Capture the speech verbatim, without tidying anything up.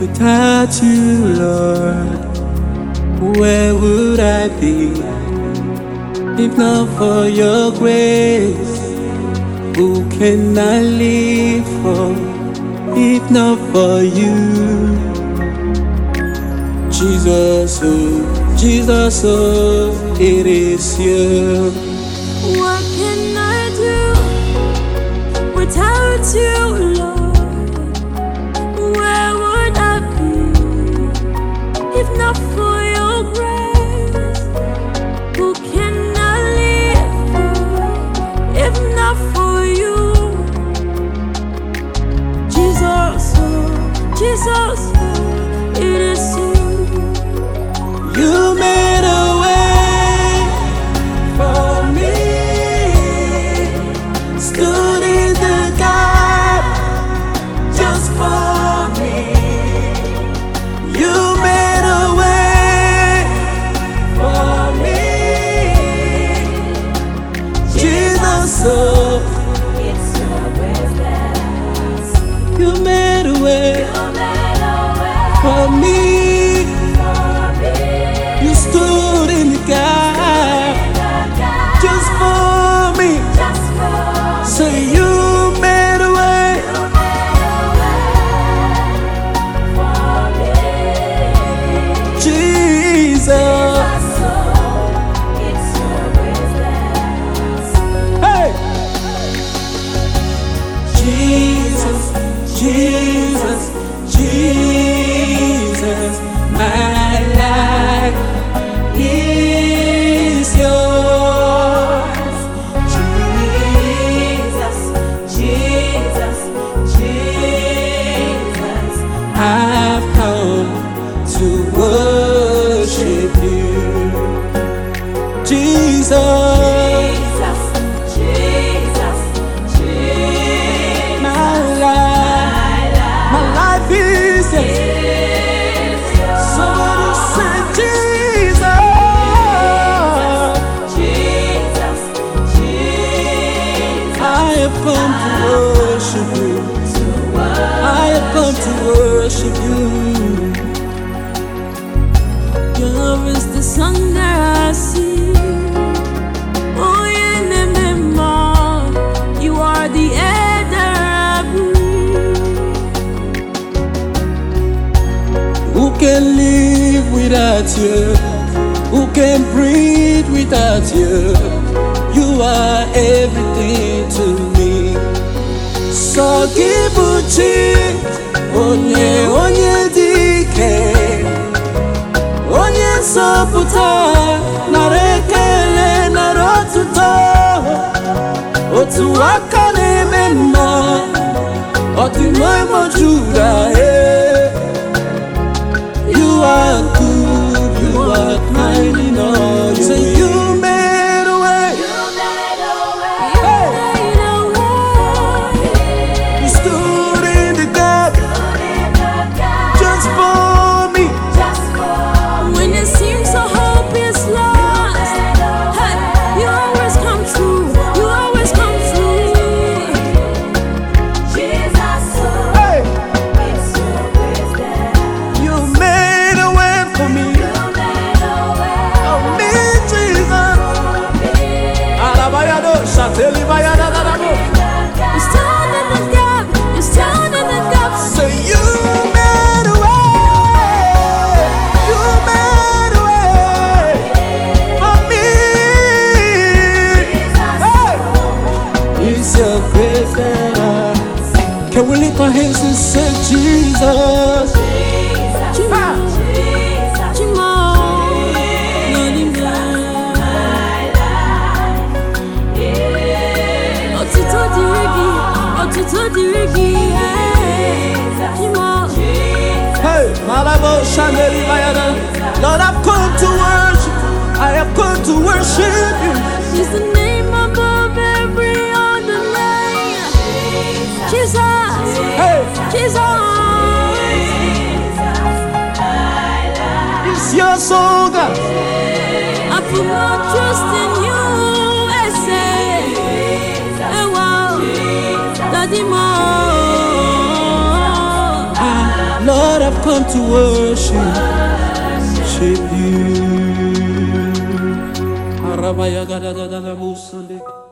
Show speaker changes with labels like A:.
A: Without you, Lord, where would I be? If not for your grace, who can I live for? If not for you, Jesus, oh, Jesus, oh, it is you.
B: What can I do without you, Lord? Where would I be if not for your grace? Who can I live for if not for you? Jesus, oh, Jesus, oh, it is you.
A: You made a way for me, stood in the gap just for me. You made a way for me, Jesus. Oh,
B: It's your grace.
A: you made a way for me. You stood in the gap just for me. So you made a way. Jesus. Hey! Jesus, Jesus, Jesus, my life is yours.
B: Jesus, Jesus, Jesus,
A: I've come to worship you. Jesus,
B: Jesus, Jesus, Jesus,
A: my life, my life is yours. Somebody say Jesus.
B: Jesus, Jesus,
A: I have come to worship you. I have come to worship you.
B: Love is the song that I sing. Oh, yeah, name them all. You are the air that I breathe.
A: Who can live without you? Who can breathe without you? You are everything to me. So give uchi, onye onye dike, onye soputa, narekele narotuto, otu aka na-eme mma, ọdịmma Juda, eh. You are good, you are kind in all your
B: So
A: ways. You made a way. You stood in the gap just for me.
B: When it seems so hope is lost, hey, you always come true. You always come true.
A: Hey, you made a way for me. Oh, me, Jesus. Alabayado, Shateli Bayada, Darabo.
B: You stand in the gap. You stand in the gap.
A: So you made a way. You made a way for me. Hey, it's your grace that I. Can we lift our hands and say Jesus? Ah. Hey, Malabo Shandeli Bayada. Lord, I've come to worship. I have come to worship you.
B: She's the name above every other name. Jesus,
A: Hey,
B: Jesus.
A: it's your soul, God.
B: I put my trust in you. I say, hey, wow, Daddy Mo.
A: Ah, Lord, I've come to worship, worship you.